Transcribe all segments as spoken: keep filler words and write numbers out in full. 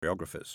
choreographers.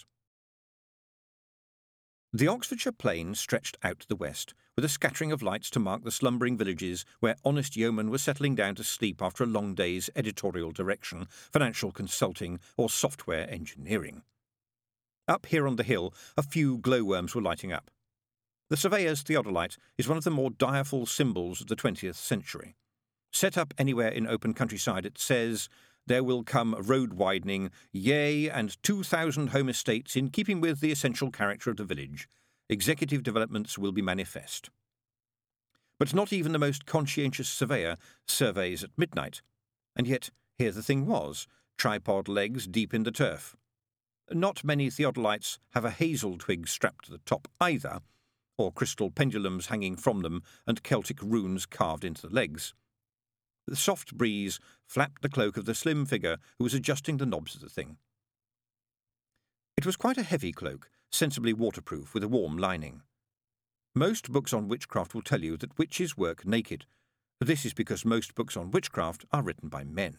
The Oxfordshire plain stretched out to the west, with a scattering of lights to mark the slumbering villages where honest yeomen were settling down to sleep after a long day's editorial direction, financial consulting, or software engineering. Up here on the hill, a few glowworms were lighting up. The surveyor's theodolite is one of the more direful symbols of the twentieth century. Set up anywhere in open countryside, it says, "There will come road widening, yea, and two thousand home estates in keeping with the essential character of the village. Executive developments will be manifest." But not even the most conscientious surveyor surveys at midnight. And yet, here the thing was, tripod legs deep in the turf. Not many theodolites have a hazel twig strapped to the top either, or crystal pendulums hanging from them and Celtic runes carved into the legs. The soft breeze flapped the cloak of the slim figure who was adjusting the knobs of the thing. It was quite a heavy cloak, sensibly waterproof, with a warm lining. Most books on witchcraft will tell you that witches work naked. This is because most books on witchcraft are written by men.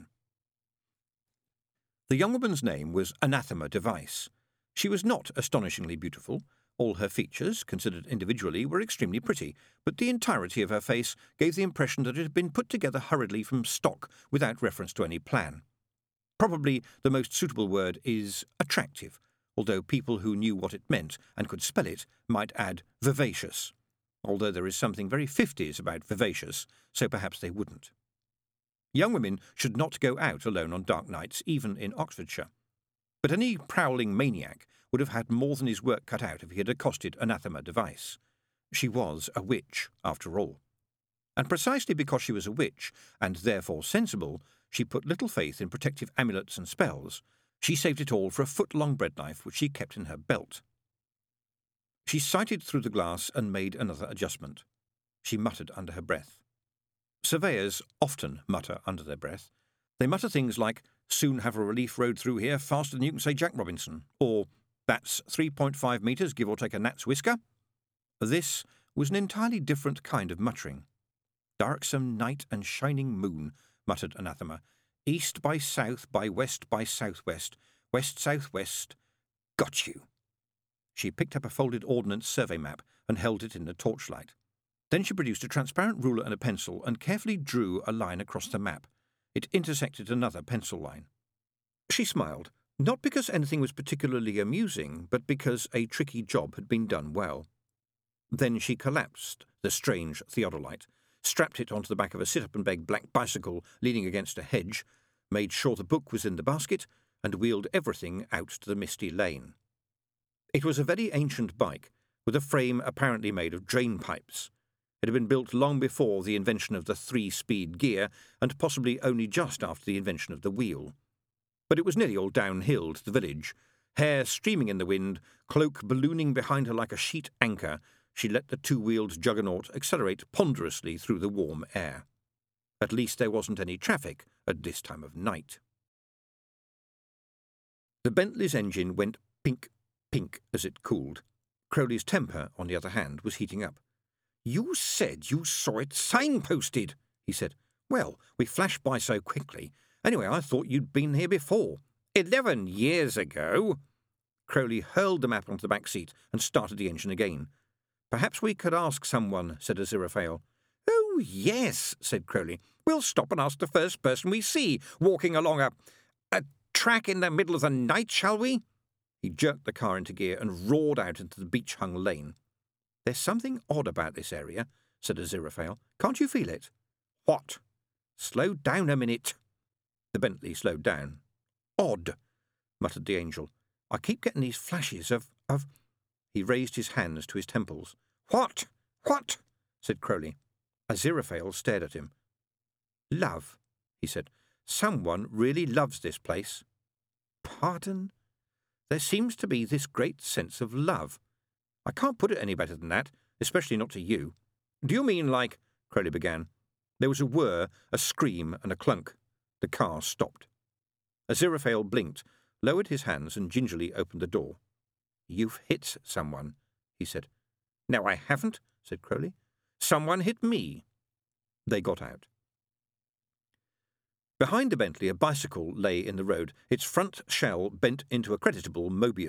The young woman's name was Anathema Device. She was not astonishingly beautiful. All her features, considered individually, were extremely pretty, but the entirety of her face gave the impression that it had been put together hurriedly from stock without reference to any plan. Probably the most suitable word is attractive, although people who knew what it meant and could spell it might add vivacious, although there is something very fifties about vivacious, so perhaps they wouldn't. Young women should not go out alone on dark nights, even in Oxfordshire. But any prowling maniac would have had more than his work cut out if he had accosted Anathema Device. She was a witch, after all. And precisely because she was a witch, and therefore sensible, she put little faith in protective amulets and spells. She saved it all for a foot-long bread knife which she kept in her belt. She sighted through the glass and made another adjustment. She muttered under her breath. Surveyors often mutter under their breath. They mutter things like, "Soon have a relief road through here faster than you can say Jack Robinson," or "That's three point five metres, give or take a gnat's whisker." This was an entirely different kind of muttering. "Darksome night and shining moon," muttered Anathema. "East by south by west by southwest, west-southwest. Got you." She picked up a folded ordnance survey map and held it in the torchlight. Then she produced a transparent ruler and a pencil and carefully drew a line across the map. It intersected another pencil line. She smiled, not because anything was particularly amusing, but because a tricky job had been done well. Then she collapsed the strange theodolite, strapped it onto the back of a sit-up-and-beg black bicycle leaning against a hedge, made sure the book was in the basket, and wheeled everything out to the misty lane. It was a very ancient bike, with a frame apparently made of drain pipes. It had been built long before the invention of the three-speed gear, and possibly only just after the invention of the wheel. But it was nearly all downhill to the village. Hair streaming in the wind, cloak ballooning behind her like a sheet anchor, she let the two-wheeled juggernaut accelerate ponderously through the warm air. At least there wasn't any traffic at this time of night. The Bentley's engine went pink, pink as it cooled. Crowley's temper, on the other hand, was heating up. "You said you saw it signposted," he said. "Well, we flashed by so quickly. Anyway, I thought you'd been here before." Eleven years ago." Crowley hurled the map onto the back seat and started the engine again. "Perhaps we could ask someone," said Aziraphale. "Oh, yes," said Crowley. "We'll stop and ask the first person we see, walking along a, a track in the middle of the night, shall we?" He jerked the car into gear and roared out into the beach-hung lane. "There's something odd about this area," said Aziraphale. "Can't you feel it?" "What?" "Slow down a minute." The Bentley slowed down. "Odd," muttered the angel. "I keep getting these flashes of... of... He raised his hands to his temples. "What? What?" said Crowley. Aziraphale stared at him. "Love," he said. "Someone really loves this place." "Pardon?" "There seems to be this great sense of love. I can't put it any better than that, especially not to you." "Do you mean like—" Crowley began. There was a whir, a scream, and a clunk. The car stopped. Aziraphale blinked, lowered his hands, and gingerly opened the door. "You've hit someone," he said. "No, I haven't," said Crowley. "Someone hit me." They got out. Behind the Bentley, a bicycle lay in the road, its front shell bent into a creditable Mobius